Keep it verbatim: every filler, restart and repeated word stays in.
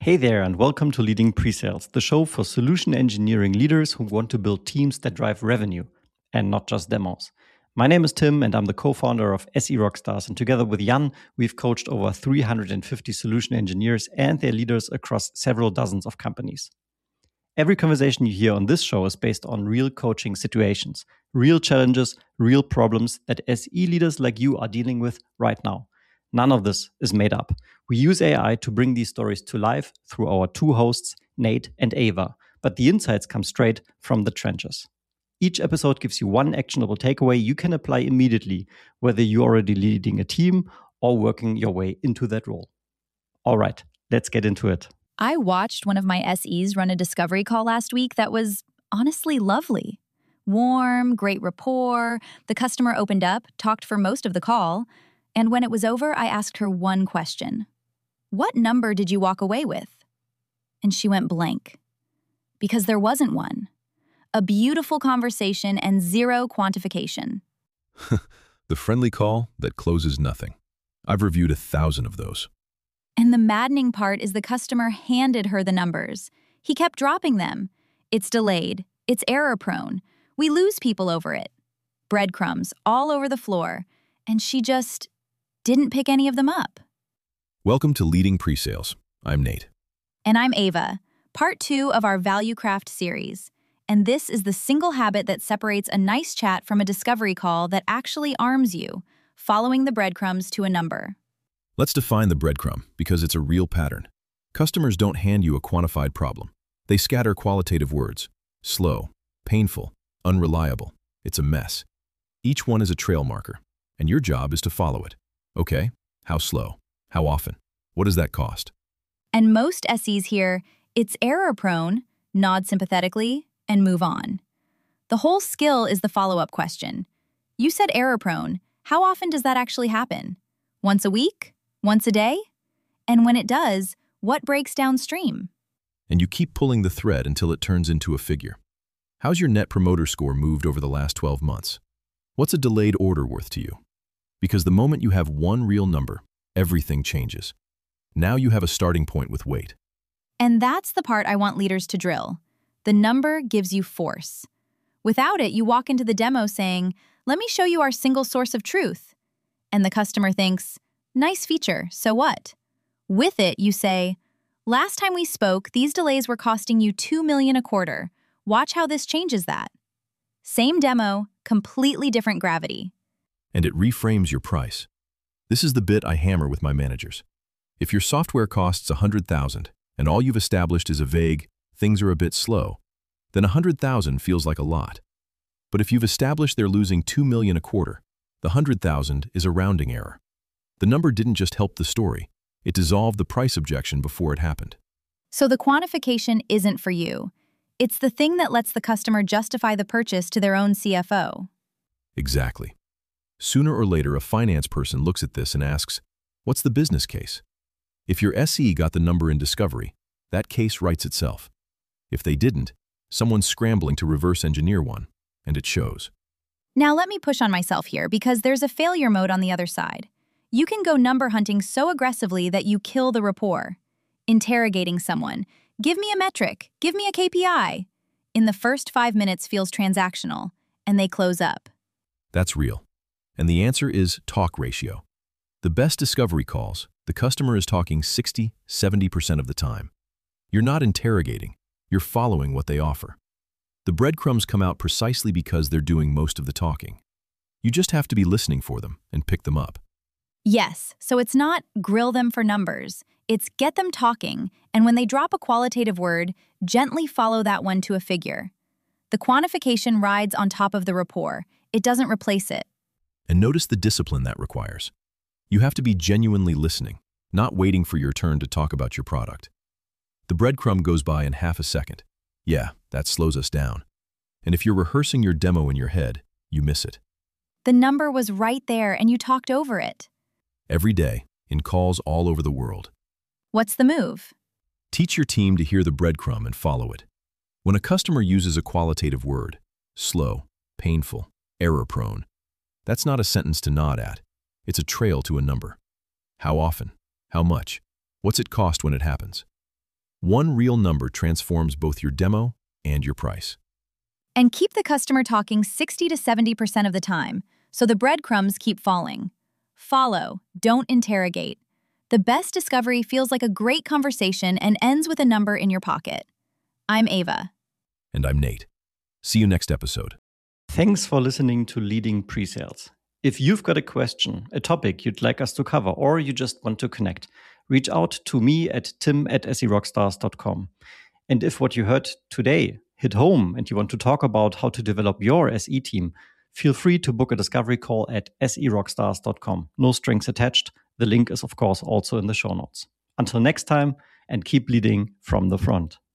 Hey there, and welcome to Leading Presales, the show for solution engineering leaders who want to build teams that drive revenue and not just demos. My name is Tim, and I'm the co-founder of S E Rockstars. And together with Jan, we've coached over three hundred fifty solution engineers and their leaders across several dozens of companies. Every conversation you hear on this show is based on real coaching situations, real challenges, real problems that S E leaders like you are dealing with right now. None of this is made up. We use A I to bring these stories to life through our two hosts, Nate and Ava, but the insights come straight from the trenches. Each episode gives you one actionable takeaway you can apply immediately, whether you're already leading a team or working your way into that role. All right, let's get into it. I watched one of my S Es run a discovery call last week that was honestly lovely. Warm, great rapport. The customer opened up, talked for most of the call, and when it was over, I asked her one question. What number did you walk away with? And she went blank. Because there wasn't one. A beautiful conversation and zero quantification. The friendly call that closes nothing. I've reviewed a thousand of those. And the maddening part is the customer handed her the numbers. He kept dropping them. It's delayed. It's error-prone. We lose people over it. Breadcrumbs all over the floor. And she just didn't pick any of them up. Welcome to Leading Presales. I'm Nate. And I'm Ava, part two of our Value Craft series. And this is the single habit that separates a nice chat from a discovery call that actually arms you, following the breadcrumbs to a number. Let's define the breadcrumb because it's a real pattern. Customers don't hand you a quantified problem. They scatter qualitative words. Slow, painful, unreliable. It's a mess. Each one is a trail marker, and your job is to follow it. Okay, how slow? How often? What does that cost? And most S Es hear, it's error-prone, nod sympathetically, and move on. The whole skill is the follow-up question. You said error-prone. How often does that actually happen? Once a week? Once a day? And when it does, what breaks downstream? And you keep pulling the thread until it turns into a figure. How's your Net Promoter Score moved over the last twelve months? What's a delayed order worth to you? Because the moment you have one real number, everything changes. Now you have a starting point with weight. And that's the part I want leaders to drill. The number gives you force. Without it, you walk into the demo saying, let me show you our single source of truth. And the customer thinks, nice feature, so what? With it, you say, last time we spoke, these delays were costing you two million dollars a quarter. Watch how this changes that. Same demo, completely different gravity. And it reframes your price. This is the bit I hammer with my managers. If your software costs one hundred thousand dollars and all you've established is a vague, things are a bit slow, then one hundred thousand dollars feels like a lot. But if you've established they're losing two million dollars a quarter, the one hundred thousand dollars is a rounding error. The number didn't just help the story, it dissolved the price objection before it happened. So the quantification isn't for you. It's the thing that lets the customer justify the purchase to their own C F O. Exactly. Sooner or later, a finance person looks at this and asks, what's the business case? If your S E got the number in discovery, that case writes itself. If they didn't, someone's scrambling to reverse engineer one, and it shows. Now let me push on myself here because there's a failure mode on the other side. You can go number hunting so aggressively that you kill the rapport. Interrogating someone, give me a metric, give me a K P I. In the first five minutes feels transactional, and they close up. That's real. And the answer is talk ratio. The best discovery calls, the customer is talking sixty, seventy percent of the time. You're not interrogating, you're following what they offer. The breadcrumbs come out precisely because they're doing most of the talking. You just have to be listening for them and pick them up. Yes, so it's not grill them for numbers. It's get them talking, and when they drop a qualitative word, gently follow that one to a figure. The quantification rides on top of the rapport. It doesn't replace it. And notice the discipline that requires. You have to be genuinely listening, not waiting for your turn to talk about your product. The breadcrumb goes by in half a second. Yeah, that slows us down. And if you're rehearsing your demo in your head, you miss it. The number was right there and you talked over it. Every day, in calls all over the world. What's the move? Teach your team to hear the breadcrumb and follow it. When a customer uses a qualitative word, slow, painful, error-prone, that's not a sentence to nod at. It's a trail to a number. How often? How much? What's it cost when it happens? One real number transforms both your demo and your price. And keep the customer talking sixty to seventy percent of the time, so the breadcrumbs keep falling. Follow, don't interrogate. The best discovery feels like a great conversation and ends with a number in your pocket. I'm Ava. And I'm Nate. See you next episode. Thanks for listening to Leading Presales. If you've got a question, a topic you'd like us to cover, or you just want to connect, reach out to me at tim at serockstars dot com. And if what you heard today hit home and you want to talk about how to develop your S E team, feel free to book a discovery call at serockstars dot com. No strings attached. The link is, of course, also in the show notes. Until next time, and keep leading from the front.